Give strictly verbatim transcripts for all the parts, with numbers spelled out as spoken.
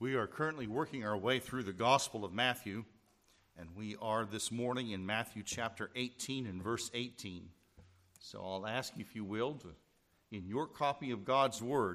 We are currently working our way through the Gospel of Matthew, and we are this morning in Matthew chapter eighteen and verse eighteen. So I'll ask you, if you will, to, in your copy of God's Word,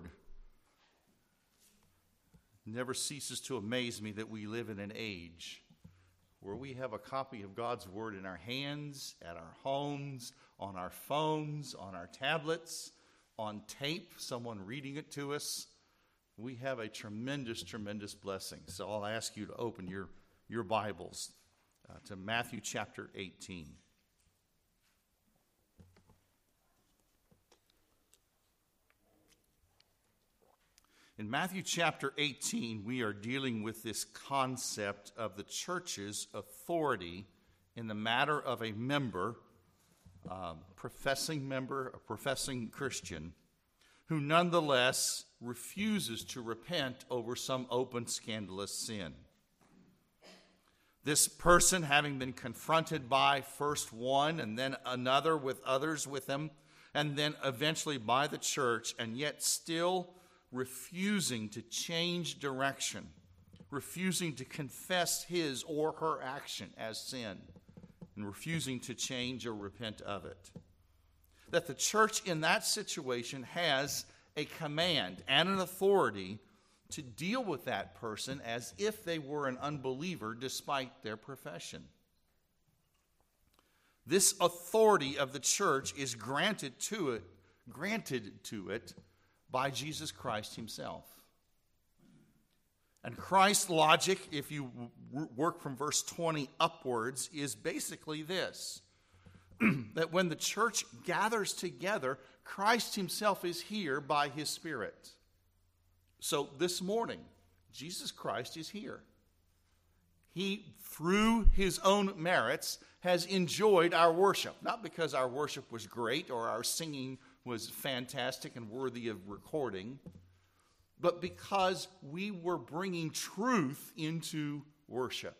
it never ceases to amaze me that we live in an age where we have a copy of God's Word in our hands, at our homes, on our phones, on our tablets, on tape, someone reading it to us. We have a tremendous, tremendous blessing. So I'll ask you to open your, your Bibles uh, to Matthew chapter eighteen. In Matthew chapter eighteen, we are dealing with this concept of the church's authority in the matter of a member, um, professing member, a professing Christian, who nonetheless refuses to repent over some open, scandalous sin. This person, having been confronted by first one and then another with others with him, and then eventually by the church, and yet still refusing to change direction, refusing to confess his or her action as sin, and refusing to change or repent of it. That the church in that situation has a command and an authority to deal with that person as if they were an unbeliever despite their profession. This authority of the church is granted to it, granted to it by Jesus Christ himself. And Christ's logic, if you work from verse twenty upwards, is basically this: that when the church gathers together, Christ himself is here by his Spirit. So this morning, Jesus Christ is here. He, through his own merits, has enjoyed our worship. Not because our worship was great or our singing was fantastic and worthy of recording, but because we were bringing truth into worship.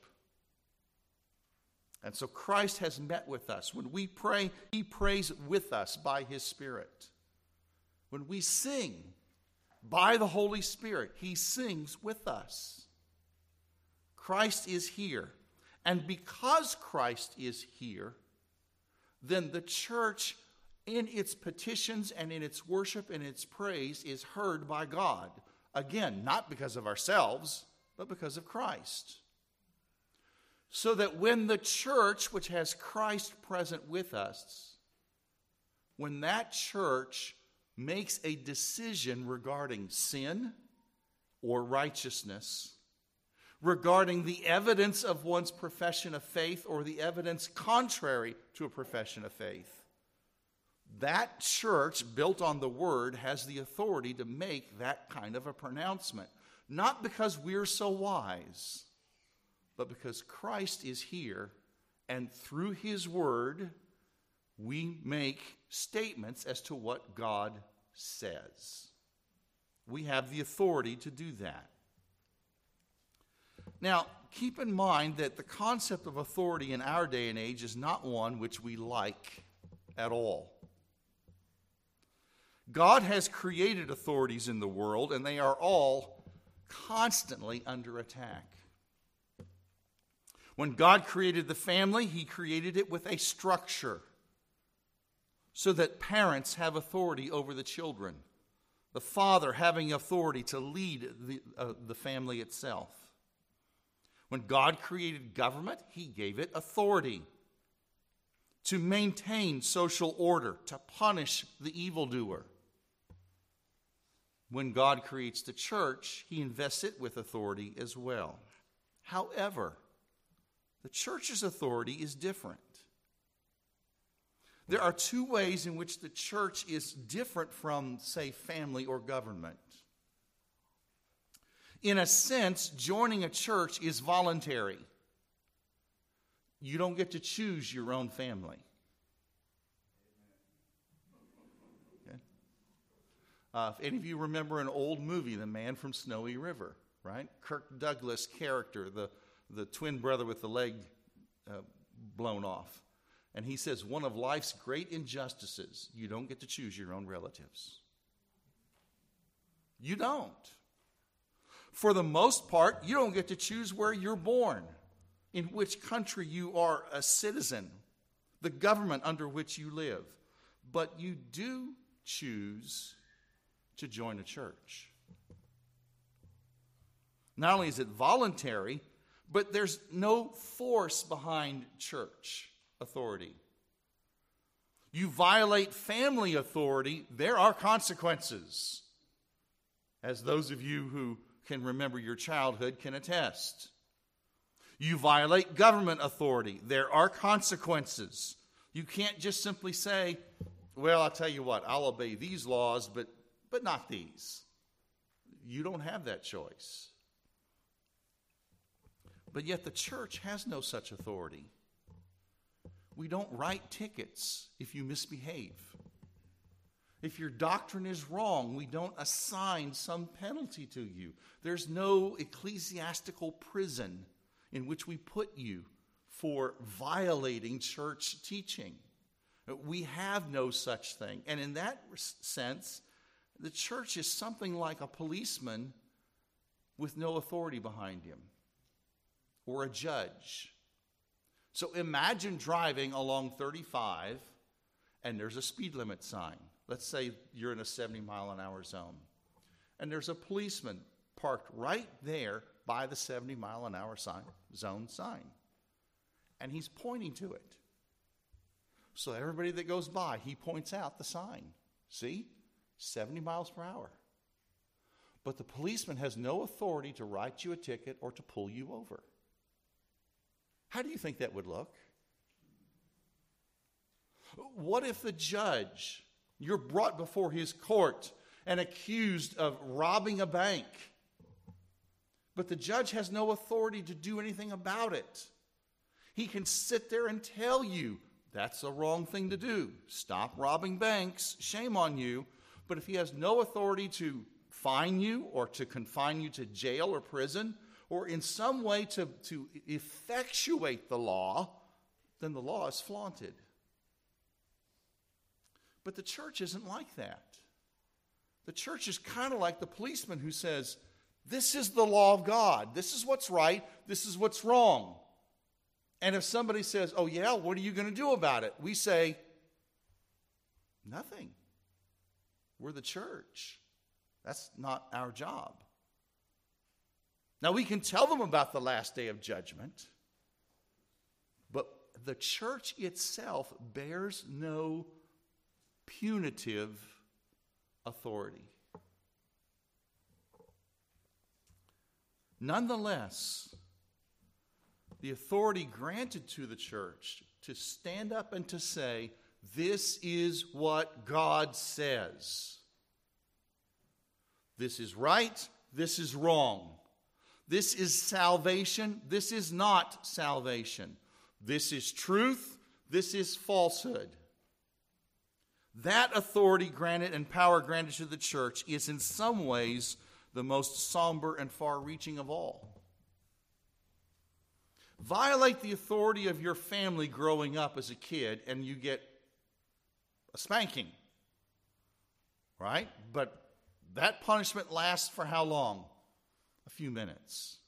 And so Christ has met with us. When we pray, he prays with us by his Spirit. When we sing by the Holy Spirit, he sings with us. Christ is here. And because Christ is here, then the church, in its petitions and in its worship and its praise, is heard by God. Again, not because of ourselves, but because of Christ. So that when the church, which has Christ present with us, when that church makes a decision regarding sin or righteousness, regarding the evidence of one's profession of faith or the evidence contrary to a profession of faith, that church built on the Word has the authority to make that kind of a pronouncement. Not because we're so wise, but because Christ is here, and through his Word, we make statements as to what God says. We have the authority to do that. Now, keep in mind that the concept of authority in our day and age is not one which we like at all. God has created authorities in the world, and they are all constantly under attack. When God created the family, he created it with a structure so that parents have authority over the children, the father having authority to lead the, uh, the family itself. When God created government, he gave it authority to maintain social order, to punish the evildoer. When God creates the church, he invests it with authority as well. However, the church's authority is different. There are two ways in which the church is different from, say, family or government. In a sense, joining a church is voluntary. You don't get to choose your own family. Okay? Uh, if any of you remember an old movie, The Man from Snowy River, right? Kirk Douglas character, the the twin brother with the leg uh, blown off. And he says, one of life's great injustices, you don't get to choose your own relatives. You don't. For the most part, you don't get to choose where you're born, in which country you are a citizen, the government under which you live. But you do choose to join a church. Not only is it voluntary, but there's no force behind church authority. You violate family authority, there are consequences, as those of you who can remember your childhood can attest. You violate government authority, there are consequences. You can't just simply say, well, I'll tell you what, I'll obey these laws, but, but not these. You don't have that choice. But yet the church has no such authority. We don't write tickets if you misbehave. If your doctrine is wrong, we don't assign some penalty to you. There's no ecclesiastical prison in which we put you for violating church teaching. We have no such thing. And in that sense, the church is something like a policeman with no authority behind him, or a judge. So imagine driving along thirty-five and there's a speed limit sign. Let's say you're in a seventy mile an hour zone. And there's a policeman parked right there by the seventy mile an hour sign, zone sign. And he's pointing to it. So everybody that goes by, he points out the sign. See? seventy miles per hour. But the policeman has no authority to write you a ticket or to pull you over. How do you think that would look? What if the judge, you're brought before his court and accused of robbing a bank, but the judge has no authority to do anything about it? He can sit there and tell you, that's a wrong thing to do. Stop robbing banks. Shame on you. But if he has no authority to fine you or to confine you to jail or prison, or in some way to, to effectuate the law, then the law is flaunted. But the church isn't like that. The church is kind of like the policeman who says, this is the law of God. This is what's right. This is what's wrong. And if somebody says, oh yeah, what are you going to do about it? We say, nothing. We're the church. That's not our job. Now, we can tell them about the last day of judgment, but the church itself bears no punitive authority. Nonetheless, the authority granted to the church to stand up and to say, this is what God says. This is right, this is wrong. This is salvation. This is not salvation. This is truth. This is falsehood. That authority granted and power granted to the church is in some ways the most somber and far-reaching of all. Violate the authority of your family growing up as a kid and you get a spanking, right? But that punishment lasts for how long? A few minutes.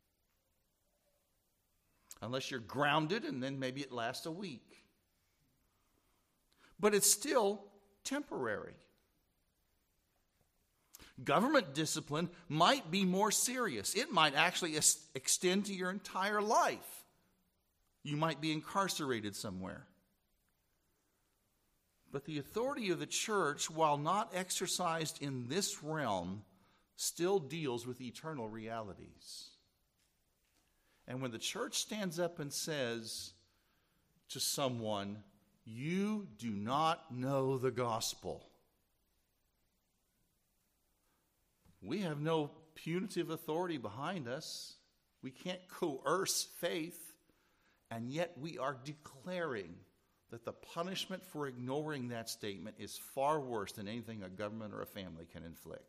Unless you're grounded, and then maybe it lasts a week. But it's still temporary. Government discipline might be more serious. It might actually es- extend to your entire life. You might be incarcerated somewhere. But the authority of the church, while not exercised in this realm, still deals with eternal realities. And when the church stands up and says to someone, you do not know the gospel, we have no punitive authority behind us. We can't coerce faith, and yet we are declaring that the punishment for ignoring that statement is far worse than anything a government or a family can inflict.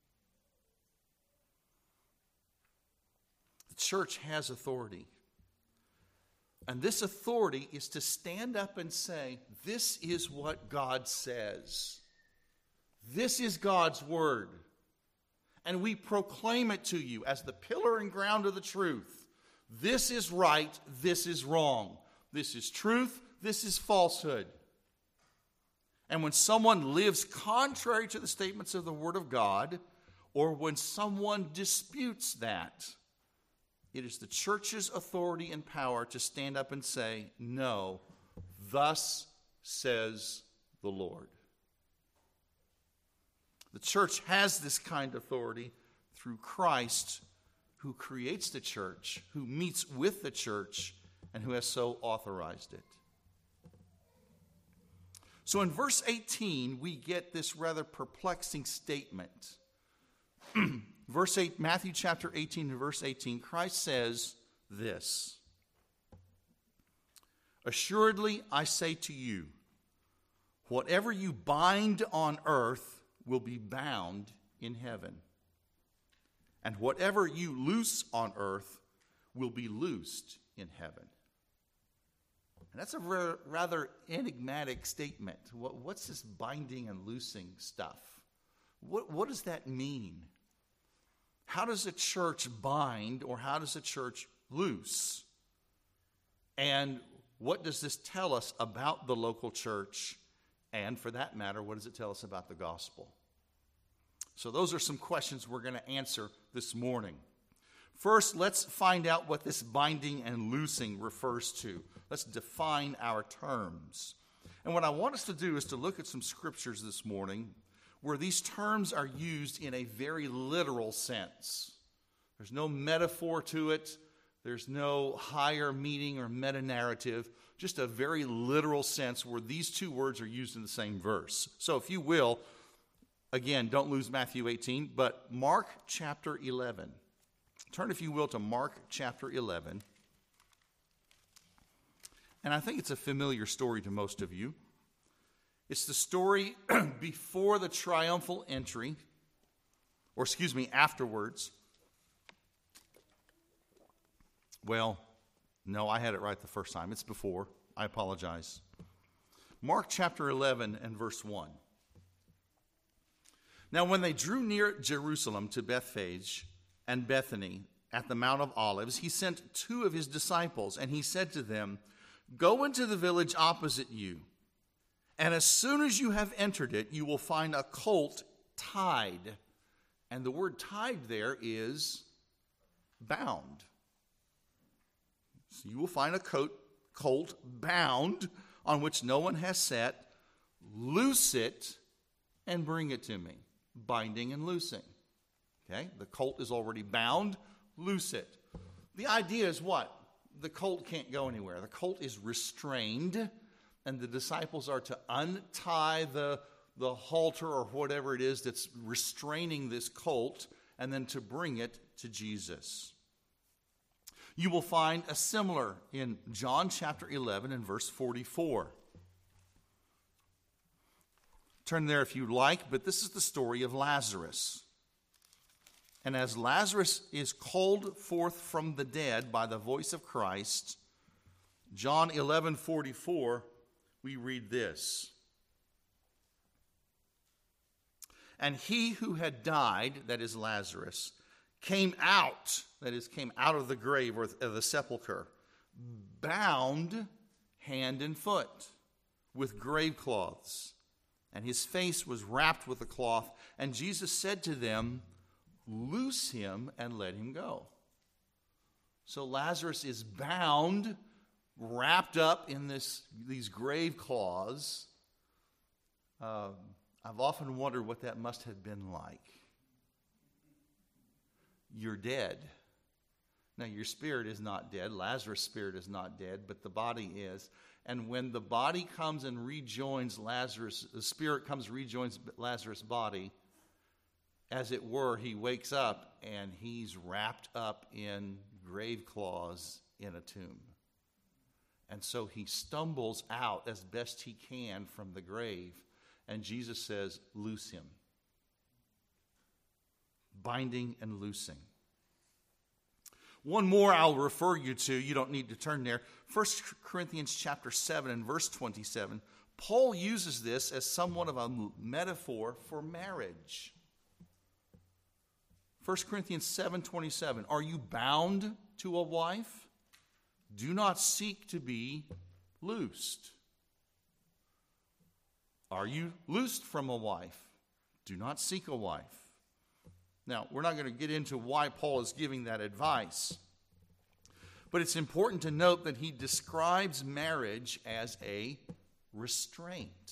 The church has authority. And this authority is to stand up and say, this is what God says. This is God's word. and we proclaim it to you as the pillar and ground of the truth. This is right, this is wrong. This is truth, this is falsehood. And when someone lives contrary to the statements of the Word of God, or when someone disputes that, it is the church's authority and power to stand up and say, no, thus says the Lord. The church has this kind of authority through Christ, who creates the church, who meets with the church, and who has so authorized it. So in verse eighteen, we get this rather perplexing statement. Verse eight, Matthew chapter eighteen and verse eighteen, Christ says this: "Assuredly, I say to you, whatever you bind on earth will be bound in heaven, and whatever you loose on earth will be loosed in heaven." And that's a rather enigmatic statement. What, what's this binding and loosing stuff? What, what does that mean? How does a church bind, or how does a church loose? And what does this tell us about the local church? And for that matter, what does it tell us about the gospel? So those are some questions we're going to answer this morning. First, let's find out what this binding and loosing refers to. Let's define our terms. And what I want us to do is to look at some scriptures this morning where these terms are used in a very literal sense. There's no metaphor to it. There's no higher meaning or meta-narrative. Just a very literal sense where these two words are used in the same verse. So if you will, again, don't lose Matthew eighteen, but Mark chapter eleven. Turn, if you will, to Mark chapter eleven. And I think it's a familiar story to most of you. It's the story before the triumphal entry, or excuse me, afterwards. Well, no, I had it right the first time. It's before. I apologize. Mark chapter eleven and verse one. "Now when they drew near Jerusalem to Bethphage and Bethany at the Mount of Olives, he sent two of his disciples, and he said to them, 'Go into the village opposite you, and as soon as you have entered it, you will find a colt tied.'" And the word tied there is bound. So you will find a coat, colt bound on which no one has sat. Loose it and bring it to me. Binding and loosing. Okay, the colt is already bound. Loose it. The idea is what? The colt can't go anywhere. The colt is restrained, and the disciples are to untie the, the halter or whatever it is that's restraining this colt, and then to bring it to Jesus. You will find a similar in John chapter eleven and verse forty-four. Turn there if you like, but this is the story of Lazarus. "And as Lazarus is called forth from the dead by the voice of Christ," John eleven forty-four, we read this: "And he who had died," that is Lazarus, "came out," that is, came out of the grave or the sepulchre, "bound hand and foot with grave cloths, and his face was wrapped with a cloth. And Jesus said to them, 'Loose him and let him go.'" So Lazarus is bound, wrapped up in this these grave cloths. Uh, I've often wondered what that must have been like. You're dead. Now, your spirit is not dead. Lazarus' spirit is not dead, but the body is. And when the body comes and rejoins Lazarus, the spirit comes, rejoins Lazarus' body, as it were, he wakes up and he's wrapped up in grave cloths in a tomb. And so he stumbles out as best he can from the grave, and Jesus says, "Loose him." Binding and loosing. One more I'll refer you to. You don't need to turn there. First Corinthians chapter seven and verse twenty-seven. Paul uses this as somewhat of a metaphor for marriage. First Corinthians seven twenty-seven, are you bound to a wife? Do not seek to be loosed. Are you loosed from a wife? Do not seek a wife. Now, we're not going to get into why Paul is giving that advice, but it's important to note that he describes marriage as a restraint,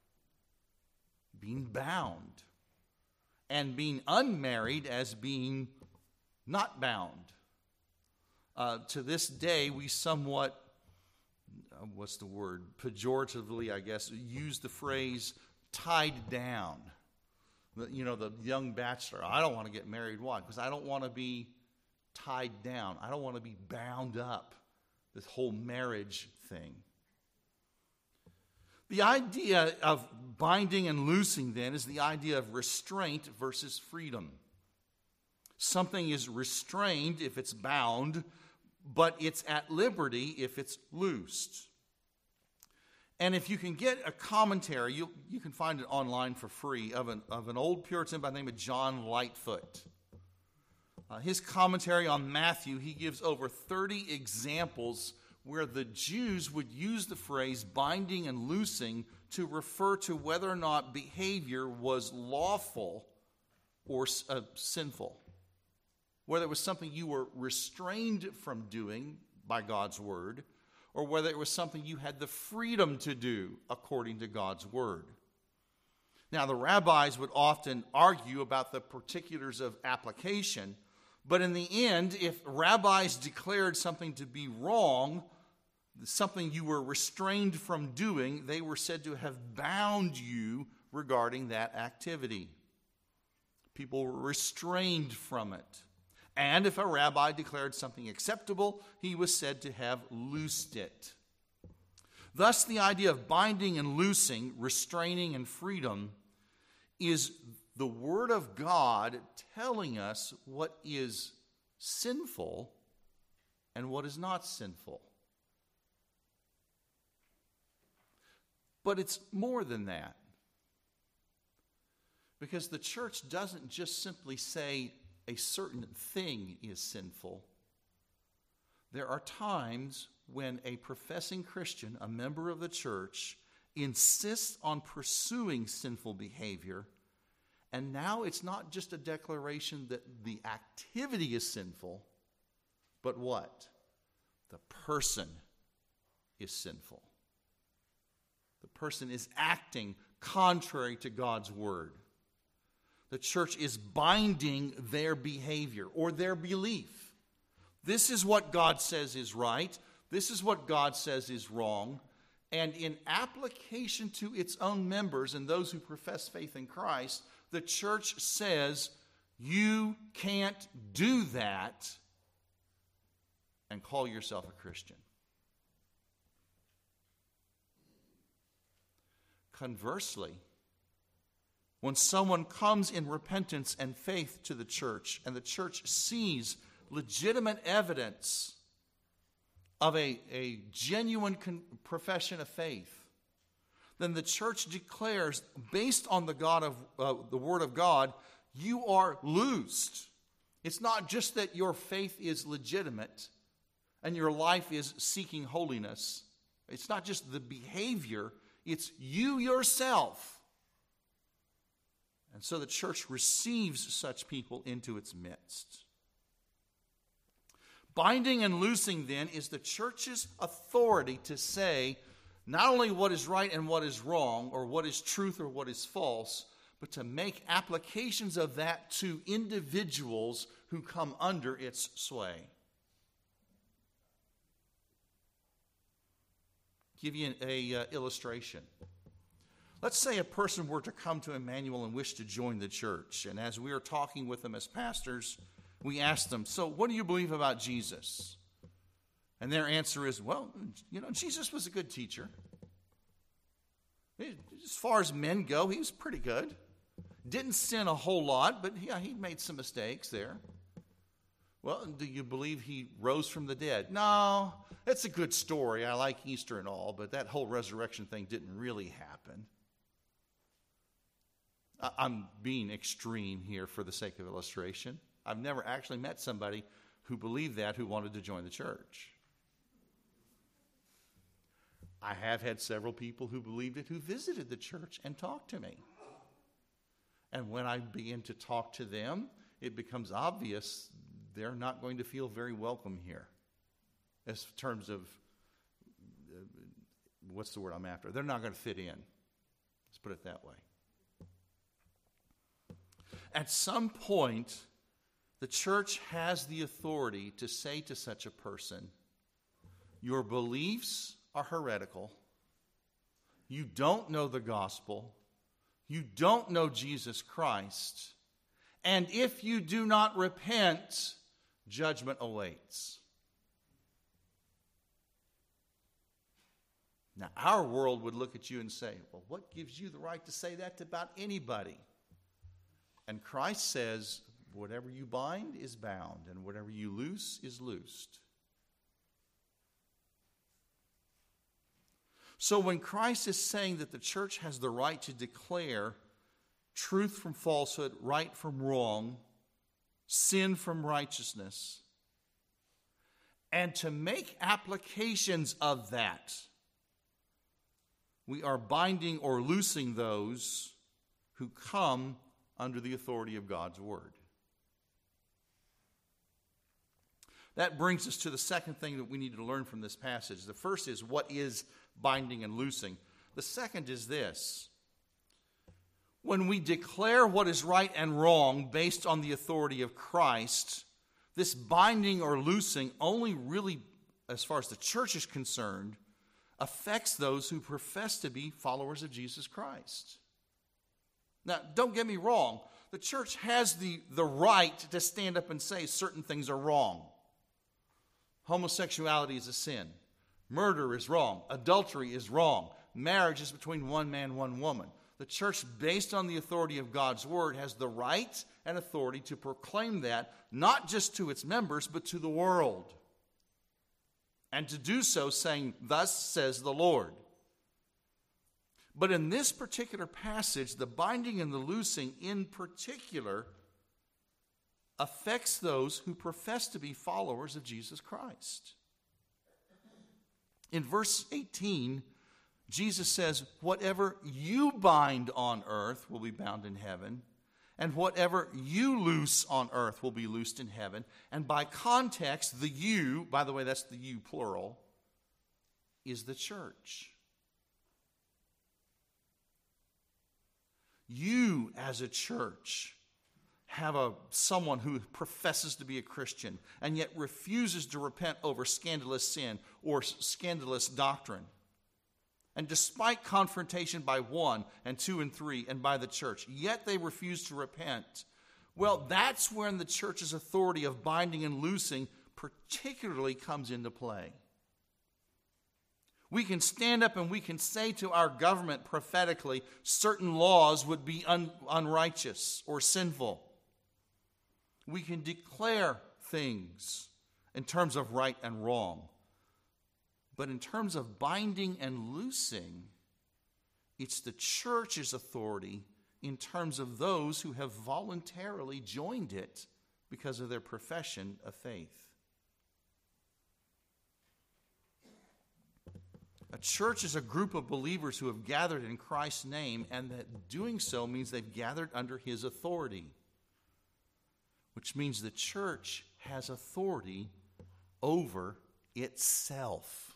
being bound, and being unmarried as being not bound. Uh, to this day, we somewhat, uh, what's the word, pejoratively, I guess, use the phrase tied down. You know, the young bachelor, I don't want to get married. Why? Because I don't want to be tied down. I don't want to be bound up, this whole marriage thing. The idea of binding and loosing, then, is the idea of restraint versus freedom. Something is restrained if it's bound, but it's at liberty if it's loosed. And if you can get a commentary, you, you can find it online for free, of an, of an old Puritan by the name of John Lightfoot. Uh, his commentary on Matthew, he gives over thirty examples where the Jews would use the phrase binding and loosing to refer to whether or not behavior was lawful or uh, sinful. Whether it was something you were restrained from doing by God's word, or whether it was something you had the freedom to do according to God's word. Now, the rabbis would often argue about the particulars of application, but in the end, if rabbis declared something to be wrong, something you were restrained from doing, they were said to have bound you regarding that activity. People were restrained from it. And if a rabbi declared something acceptable, he was said to have loosed it. Thus, the idea of binding and loosing, restraining and freedom, is the Word of God telling us what is sinful and what is not sinful. But it's more than that. Because the church doesn't just simply say a certain thing is sinful. There are times when a professing Christian, a member of the church, insists on pursuing sinful behavior, and now it's not just a declaration that the activity is sinful, but what? The person is sinful. The person is acting contrary to God's word. The church is binding their behavior or their belief. This is what God says is right. This is what God says is wrong. And in application to its own members and those who profess faith in Christ, the church says, you can't do that and call yourself a Christian. Conversely, when someone comes in repentance and faith to the church, and the church sees legitimate evidence of a, a genuine con- profession of faith, then the church declares, based on the God of uh, the Word of God, you are loosed. It's not just that your faith is legitimate and your life is seeking holiness. It's not just the behavior, it's you yourself. And so the church receives such people into its midst. Binding and loosing, then, is the church's authority to say not only what is right and what is wrong, or what is truth or what is false, but to make applications of that to individuals who come under its sway. Give you an a, uh, illustration. Let's say a person were to come to Emmanuel and wish to join the church. And as we are talking with them as pastors, we ask them, so what do you believe about Jesus? And their answer is, well, you know, Jesus was a good teacher. As far as men go, he was pretty good. Didn't sin a whole lot, but yeah, he made some mistakes there. Well, do you believe he rose from the dead? No, it's a good story. I like Easter and all, but that whole resurrection thing didn't really happen. I'm being extreme here for the sake of illustration. I've never actually met somebody who believed that who wanted to join the church. I have had several people who believed it who visited the church and talked to me. And when I begin to talk to them, it becomes obvious they're not going to feel very welcome here. As terms of, uh, what's the word I'm after? They're not going to fit in. Let's put it that way. At some point, the church has the authority to say to such a person, your beliefs are heretical. You don't know the gospel. You don't know Jesus Christ. And if you do not repent, judgment awaits. Now, our world would look at you and say, well, what gives you the right to say that about anybody? And Christ says, whatever you bind is bound, and whatever you loose is loosed. So when Christ is saying that the church has the right to declare truth from falsehood, right from wrong, sin from righteousness, and to make applications of that, we are binding or loosing those who come under the authority of God's word. That brings us to the second thing that we need to learn from this passage. The first is, what is binding and loosing? The second is this. When we declare what is right and wrong based on the authority of Christ, this binding or loosing only really, as far as the church is concerned, affects those who profess to be followers of Jesus Christ. Now, don't get me wrong. The church has the, the right to stand up and say certain things are wrong. Homosexuality is a sin. Murder is wrong. Adultery is wrong. Marriage is between one man, one woman. The church, based on the authority of God's word, has the right and authority to proclaim that, not just to its members, but to the world. And to do so saying, thus says the Lord. But in this particular passage, the binding and the loosing in particular affects those who profess to be followers of Jesus Christ. In verse eighteen, Jesus says, whatever you bind on earth will be bound in heaven, and whatever you loose on earth will be loosed in heaven. And by context, the you, by the way, that's the you plural, is the church. You, as a church, have a someone who professes to be a Christian and yet refuses to repent over scandalous sin or scandalous doctrine. And despite confrontation by one and two and three and by the church, yet they refuse to repent. Well, that's when the church's authority of binding and loosing particularly comes into play. We can stand up and we can say to our government prophetically, certain laws would be un- unrighteous or sinful. We can declare things in terms of right and wrong. But in terms of binding and loosing, it's the church's authority in terms of those who have voluntarily joined it because of their profession of faith. A church is a group of believers who have gathered in Christ's name, and that doing so means they've gathered under his authority, which means the church has authority over itself.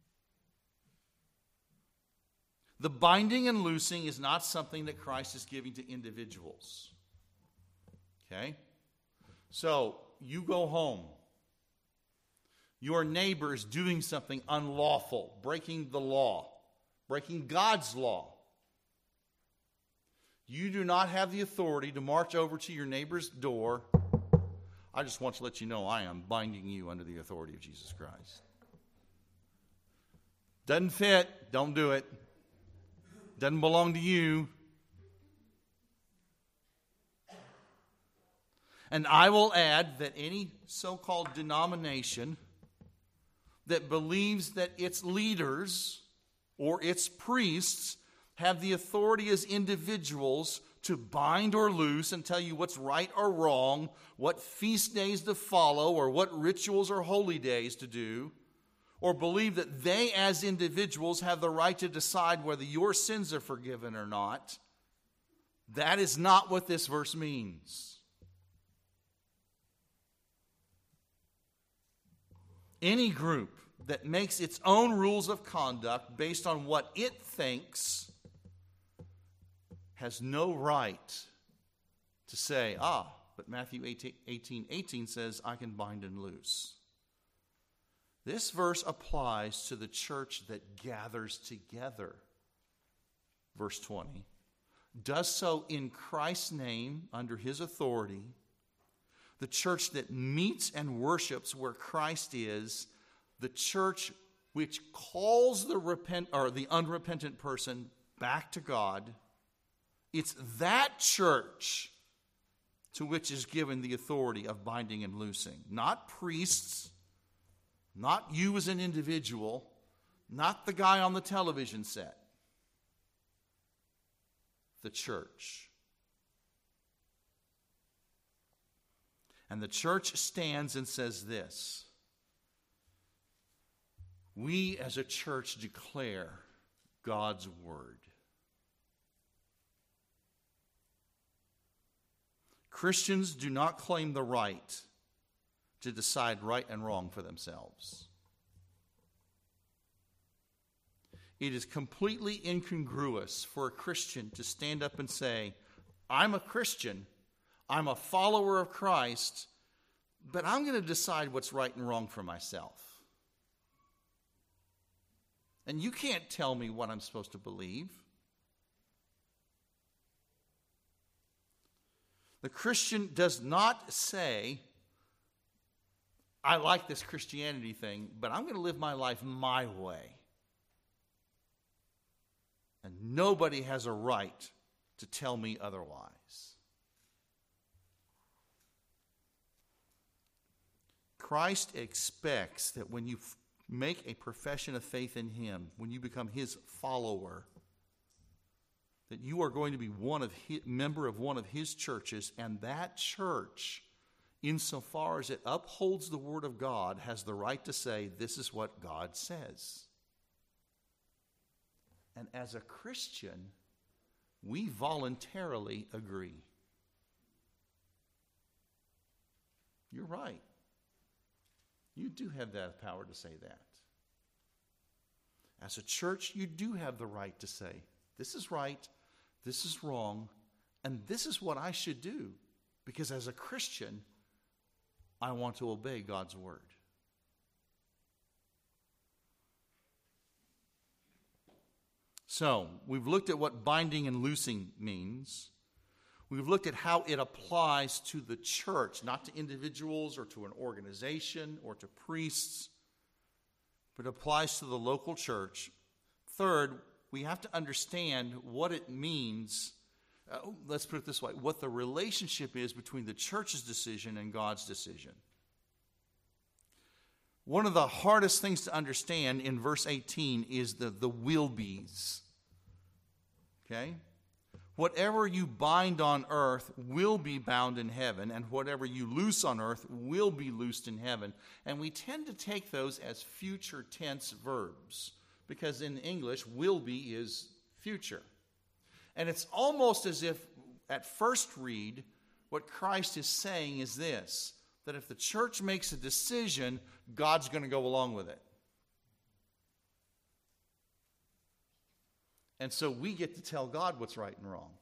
The binding and loosing is not something that Christ is giving to individuals. Okay? So, you go home. Your neighbor is doing something unlawful, breaking the law, breaking God's law. You do not have the authority to march over to your neighbor's door. I just want to let you know I am binding you under the authority of Jesus Christ. Doesn't fit, don't do it. Doesn't belong to you. And I will add that any so-called denomination that believes that its leaders or its priests have the authority as individuals to bind or loose and tell you what's right or wrong, what feast days to follow, or what rituals or holy days to do, or believe that they as individuals have the right to decide whether your sins are forgiven or not. That is not what this verse means. Any group that makes its own rules of conduct based on what it thinks has no right to say, ah, but Matthew eighteen eighteen says, I can bind and loose. This verse applies to the church that gathers together. Verse twenty. Does so in Christ's name under his authority. The church that meets and worships where Christ is. The church which calls the repent or the unrepentant person back to God. It's that church to which is given the authority of binding and loosing. Not priests, not you as an individual, not the guy on the television set. The church. And the church stands and says this: we as a church declare God's word. Christians do not claim the right to decide right and wrong for themselves. It is completely incongruous for a Christian to stand up and say, I'm a Christian, I'm a follower of Christ, but I'm going to decide what's right and wrong for myself. And you can't tell me what I'm supposed to believe. The Christian does not say, I like this Christianity thing, but I'm going to live my life my way. And nobody has a right to tell me otherwise. Christ expects that when you f- make a profession of faith in him, when you become his follower, that you are going to be one of his, member of one of his churches, and that church, insofar as it upholds the word of God, has the right to say, this is what God says. And as a Christian, we voluntarily agree. You're right. You do have that power to say that. As a church, you do have the right to say, this is right, this is wrong, and this is what I should do. Because as a Christian, I want to obey God's word. So, we've looked at what binding and loosing means. We've looked at how it applies to the church, not to individuals or to an organization or to priests, but it applies to the local church. Third, we have to understand what it means, uh, let's put it this way, what the relationship is between the church's decision and God's decision. One of the hardest things to understand in verse eighteen is the, the will be's. Okay? Whatever you bind on earth will be bound in heaven, and whatever you loose on earth will be loosed in heaven. And we tend to take those as future tense verbs, because in English, will be is future. And it's almost as if, at first read, what Christ is saying is this, that if the church makes a decision, God's going to go along with it. And so we get to tell God what's right and wrong.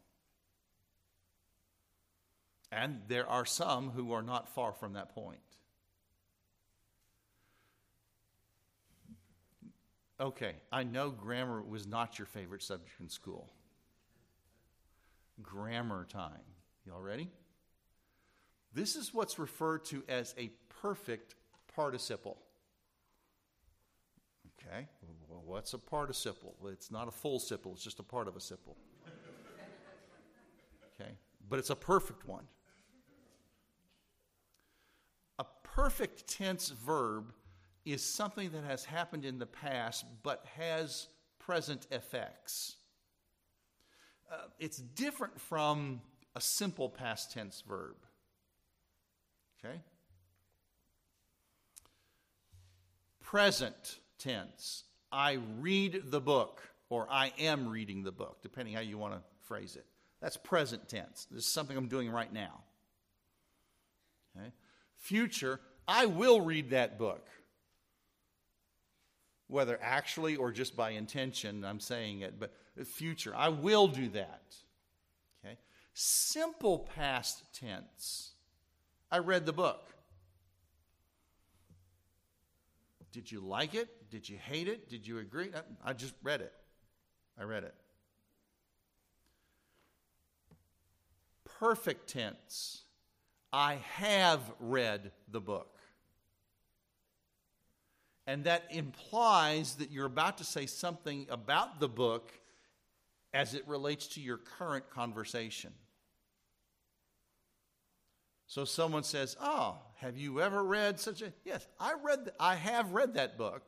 And there are some who are not far from that point. Okay, I know grammar was not your favorite subject in school. Grammar time. Y'all ready? This is what's referred to as a perfect participle. Okay, well, what's a participle? Well, it's not a full siple, it's just a part of a siple. Okay, but it's a perfect one. A perfect tense verb is something that has happened in the past but has present effects. uh, it's different from a simple past tense verb. Okay? Present tense. I read the book, or I am reading the book, depending how you want to phrase it. That's present tense. This is something I'm doing right now. Okay? Future, I will read that book. Whether actually or just by intention, I'm saying it, but future, I will do that. Okay? Simple past tense. I read the book. Did you like it? Did you hate it? Did you agree? I just read it. I read it. Perfect tense. I have read the book. And that implies that you're about to say something about the book as it relates to your current conversation. So someone says, "Oh, have you ever read such a..." Yes, I read. Th- I have read that book.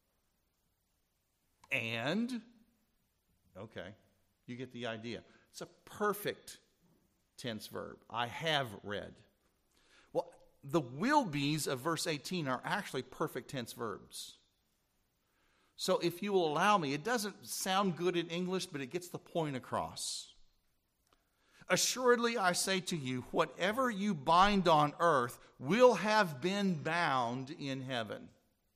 And, okay, you get the idea. It's a perfect tense verb. I have read. Well, the will be's of verse eighteen are actually perfect tense verbs. So if you will allow me, it doesn't sound good in English, but it gets the point across. Assuredly, I say to you, whatever you bind on earth will have been bound in heaven.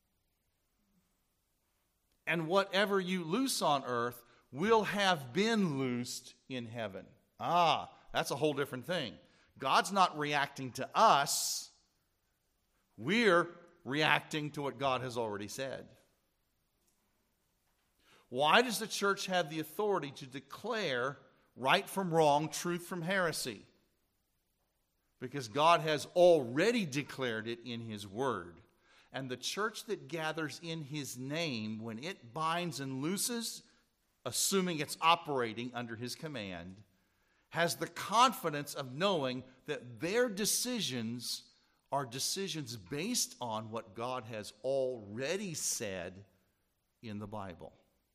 And whatever you loose on earth will have been loosed in heaven. Ah, that's a whole different thing. God's not reacting to us. We're reacting to what God has already said. Why does the church have the authority to declare right from wrong, truth from heresy? Because God has already declared it in His Word. And the church that gathers in His name, when it binds and looses, assuming it's operating under His command, has the confidence of knowing that their decisions are decisions based on what God has already said in the Bible.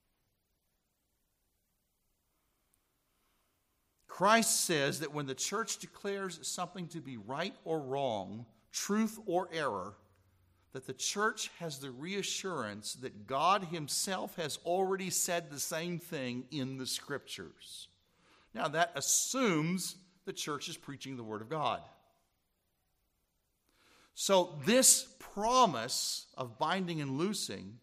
Christ says that when the church declares something to be right or wrong, truth or error, that the church has the reassurance that God Himself has already said the same thing in the Scriptures. Now, that assumes the church is preaching the Word of God. So this promise of binding and loosing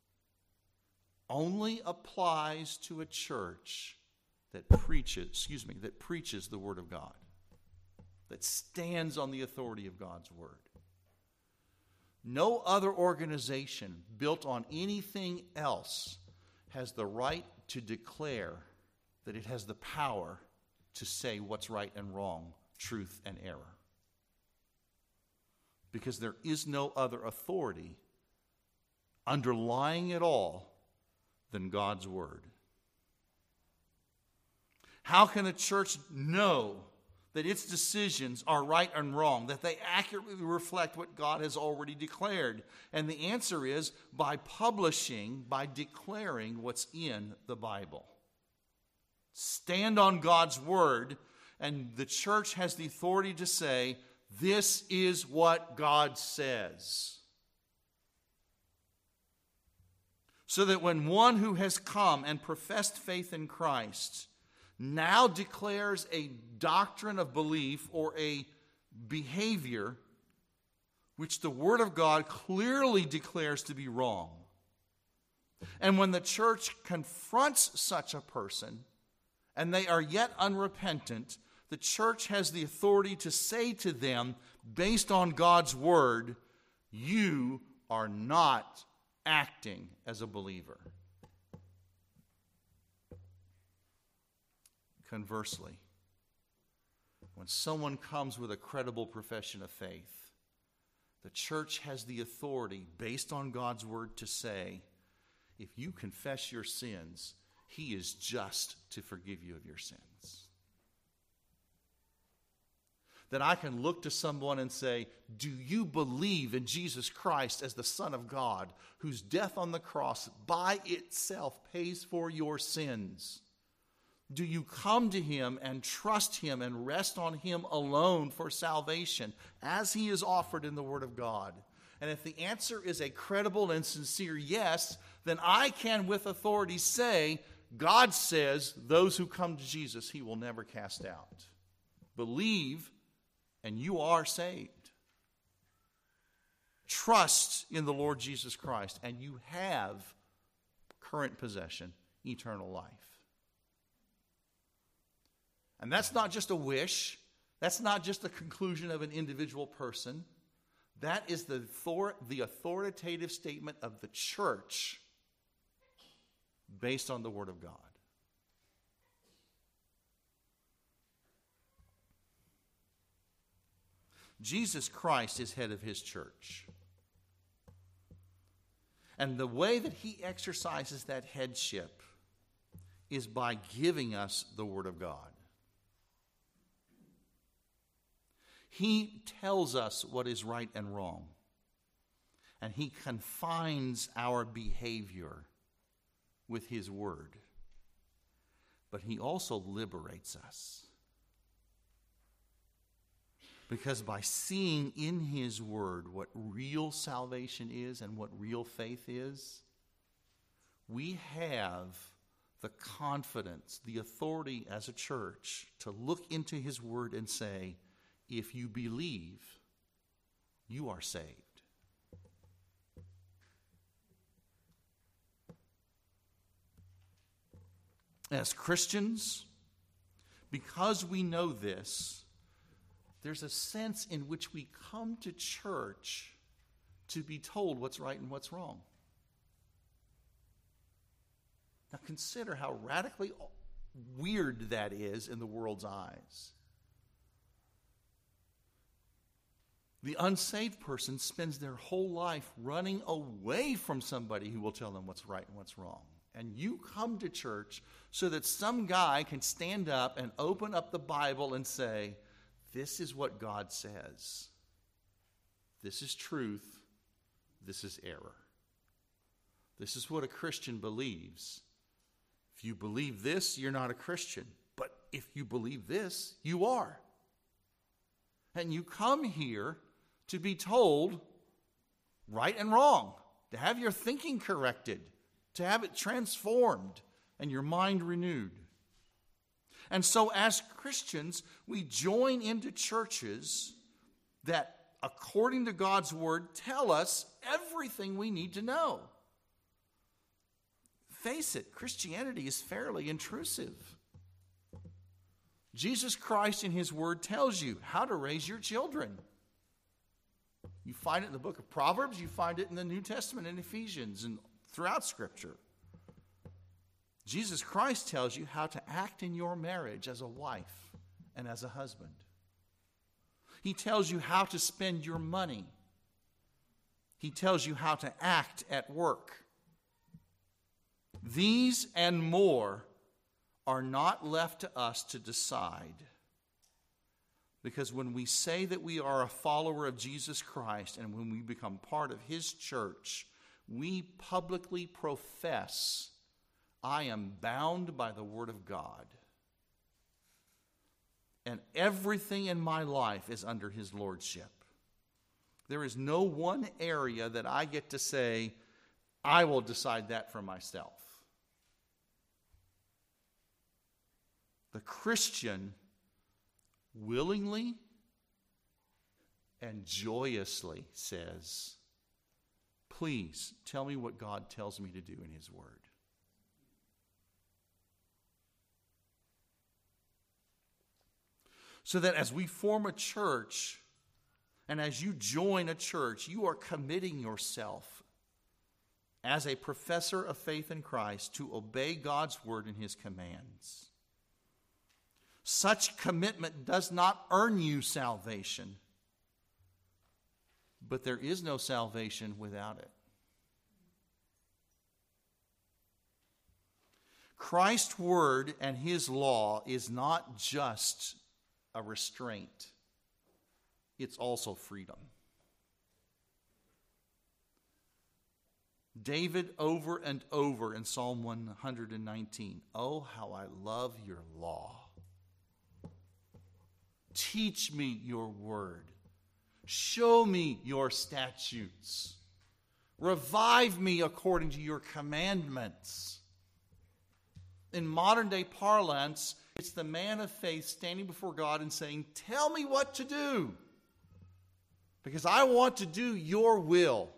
only applies to a church that preaches, excuse me, that preaches the Word of God, that stands on the authority of God's Word. No other organization built on anything else has the right to declare that it has the power to say what's right and wrong, truth and error. Because there is no other authority underlying it all than God's Word. How can a church know that its decisions are right and wrong, that they accurately reflect what God has already declared? And the answer is by publishing, by declaring what's in the Bible. Stand on God's Word, and the church has the authority to say, this is what God says. So that when one who has come and professed faith in Christ now declares a doctrine of belief or a behavior which the Word of God clearly declares to be wrong, and when the church confronts such a person and they are yet unrepentant, the church has the authority to say to them, based on God's Word, you are not acting as a believer. Conversely, when someone comes with a credible profession of faith, the church has the authority, based on God's Word, to say, if you confess your sins, He is just to forgive you of your sins. That I can look to someone and say, do you believe in Jesus Christ as the Son of God, whose death on the cross by itself pays for your sins? Do you come to him and trust him and rest on him alone for salvation as he is offered in the Word of God? And if the answer is a credible and sincere yes, then I can with authority say, God says those who come to Jesus he will never cast out. Believe and you are saved. Trust in the Lord Jesus Christ and you have current possession, eternal life. And that's not just a wish. That's not just a conclusion of an individual person. That is the, author- the authoritative statement of the church based on the Word of God. Jesus Christ is head of his church. And the way that he exercises that headship is by giving us the Word of God. He tells us what is right and wrong. And he confines our behavior with his word. But he also liberates us. Because by seeing in his word what real salvation is and what real faith is, we have the confidence, the authority as a church to look into his word and say, if you believe, you are saved. As Christians, because we know this, there's a sense in which we come to church to be told what's right and what's wrong. Now consider how radically weird that is in the world's eyes. The unsaved person spends their whole life running away from somebody who will tell them what's right and what's wrong. And you come to church so that some guy can stand up and open up the Bible and say, this is what God says. This is truth. This is error. This is what a Christian believes. If you believe this, you're not a Christian. But if you believe this, you are. And you come here to be told right and wrong, to have your thinking corrected, to have it transformed and your mind renewed. And so as Christians, we join into churches that, according to God's word, tell us everything we need to know. Face it, Christianity is fairly intrusive. Jesus Christ in his word tells you how to raise your children. You find it in the book of Proverbs, you find it in the New Testament in Ephesians and throughout Scripture. Jesus Christ tells you how to act in your marriage as a wife and as a husband. He tells you how to spend your money. He tells you how to act at work. These and more are not left to us to decide. Because when we say that we are a follower of Jesus Christ and when we become part of his church, we publicly profess, I am bound by the Word of God. And everything in my life is under his lordship. There is no one area that I get to say, I will decide that for myself. The Christian willingly and joyously says, please tell me what God tells me to do in his word. So that as we form a church, and as you join a church, you are committing yourself as a professor of faith in Christ to obey God's word and his commands. Such commitment does not earn you salvation, but there is no salvation without it. Christ's word and his law is not just a restraint. It's also freedom. David over and over in Psalm one nineteen, "Oh, how I love your law. Teach me your word. Show me your statutes. Revive me according to your commandments." In modern day parlance, it's the man of faith standing before God and saying, "Tell me what to do, because I want to do your will."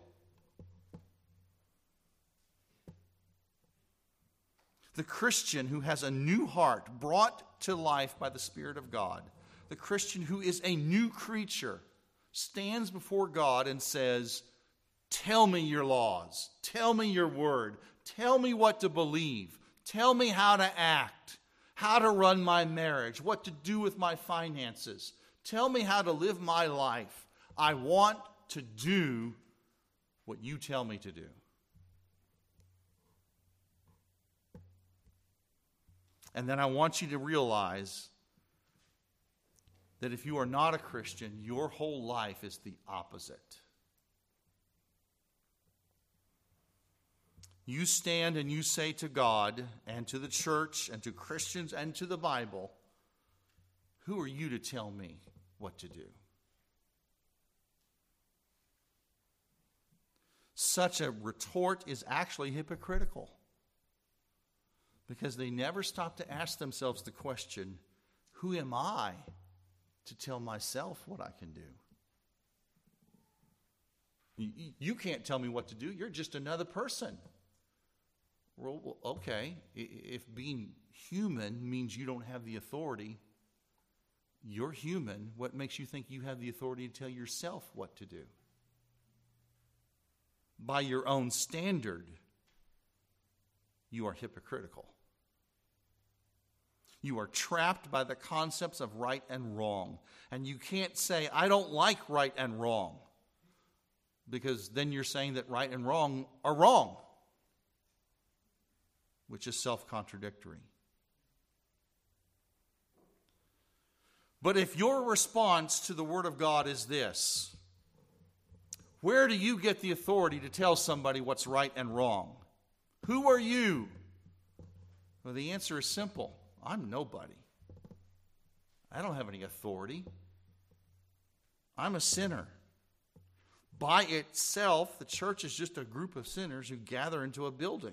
The Christian who has a new heart brought to life by the Spirit of God, the Christian who is a new creature, stands before God and says, "Tell me your laws. Tell me your word. Tell me what to believe. Tell me how to act, how to run my marriage, what to do with my finances. Tell me how to live my life. I want to do what you tell me to do." And then I want you to realize that if you are not a Christian, your whole life is the opposite. You stand and you say to God and to the church and to Christians and to the Bible, "Who are you to tell me what to do?" Such a retort is actually hypocritical, because they never stop to ask themselves the question, "Who am I to tell myself what I can do?" You, you can't tell me what to do. You're just another person. Well, okay, if being human means you don't have the authority, you're human. What makes you think you have the authority to tell yourself what to do? By your own standard, you are hypocritical. You are trapped by the concepts of right and wrong. And you can't say, "I don't like right and wrong," because then you're saying that right and wrong are wrong, which is self-contradictory. But if your response to the Word of God is this, where do you get the authority to tell somebody what's right and wrong? Who are you? Well, the answer is simple. I'm nobody. I don't have any authority. I'm a sinner. By itself, the church is just a group of sinners who gather into a building.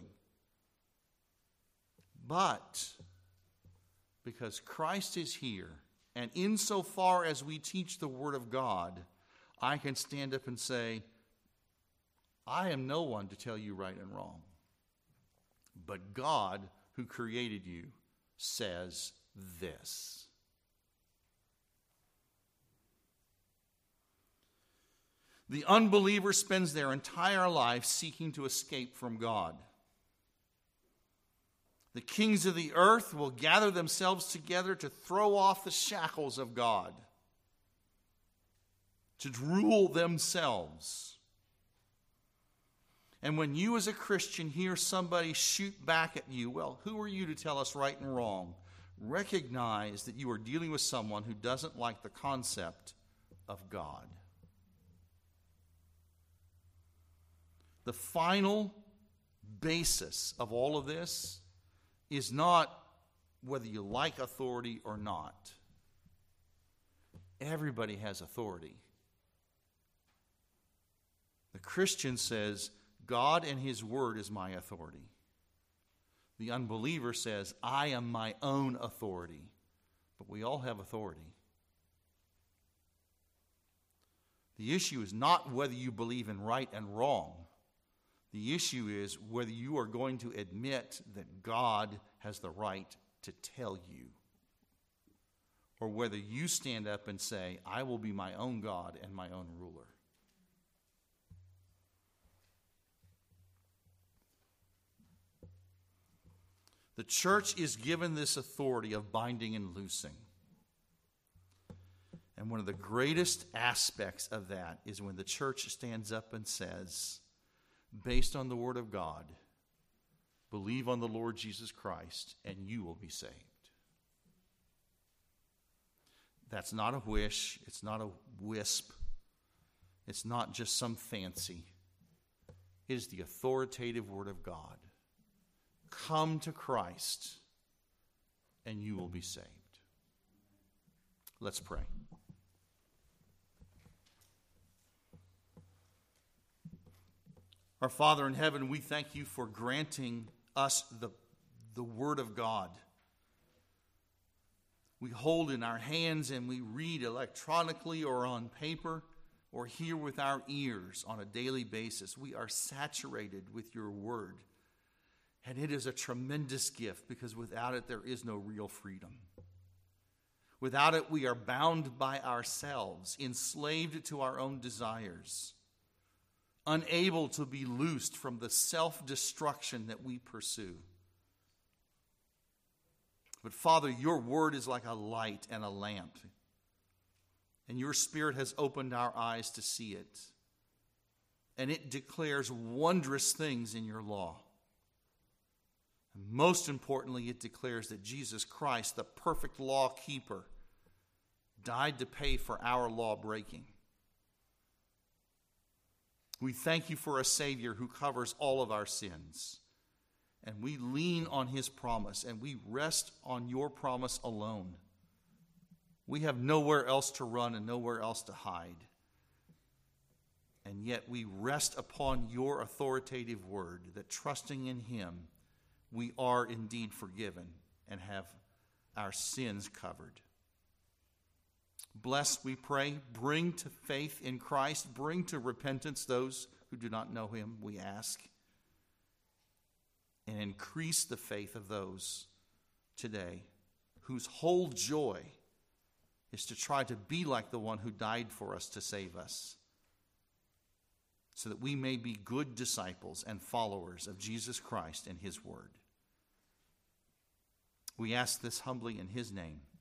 But because Christ is here, and insofar as we teach the Word of God, I can stand up and say, "I am no one to tell you right and wrong. But God, who created you, says this." The unbeliever spends their entire life seeking to escape from God. The kings of the earth will gather themselves together to throw off the shackles of God, to rule themselves. And when you as a Christian hear somebody shoot back at you, well, who are you to tell us right and wrong? Recognize that you are dealing with someone who doesn't like the concept of God. The final basis of all of this is not whether you like authority or not. Everybody has authority. The Christian says, God and His Word is my authority. The unbeliever says, I am my own authority. But we all have authority. The issue is not whether you believe in right and wrong. The issue is whether you are going to admit that God has the right to tell you, or whether you stand up and say, I will be my own God and my own ruler. The church is given this authority of binding and loosing. And one of the greatest aspects of that is when the church stands up and says, based on the Word of God, believe on the Lord Jesus Christ and you will be saved. That's not a wish. It's not a wisp. It's not just some fancy. It is the authoritative Word of God. Come to Christ, and you will be saved. Let's pray. Our Father in heaven, we thank you for granting us the, the Word of God. We hold in our hands and we read electronically or on paper or hear with our ears on a daily basis. We are saturated with your Word. And it is a tremendous gift, because without it there is no real freedom. Without it we are bound by ourselves, enslaved to our own desires, unable to be loosed from the self-destruction that we pursue. But Father, your word is like a light and a lamp, and your Spirit has opened our eyes to see it. And it declares wondrous things in your law. And most importantly, it declares that Jesus Christ, the perfect law keeper, died to pay for our law breaking. We thank you for a Savior who covers all of our sins. And we lean on his promise, and we rest on your promise alone. We have nowhere else to run and nowhere else to hide. And yet we rest upon your authoritative word, that trusting in him, we are indeed forgiven and have our sins covered. Bless, we pray, bring to faith in Christ, bring to repentance those who do not know him, we ask. And increase the faith of those today whose whole joy is to try to be like the one who died for us to save us, so that we may be good disciples and followers of Jesus Christ and his word. We ask this humbly in his name.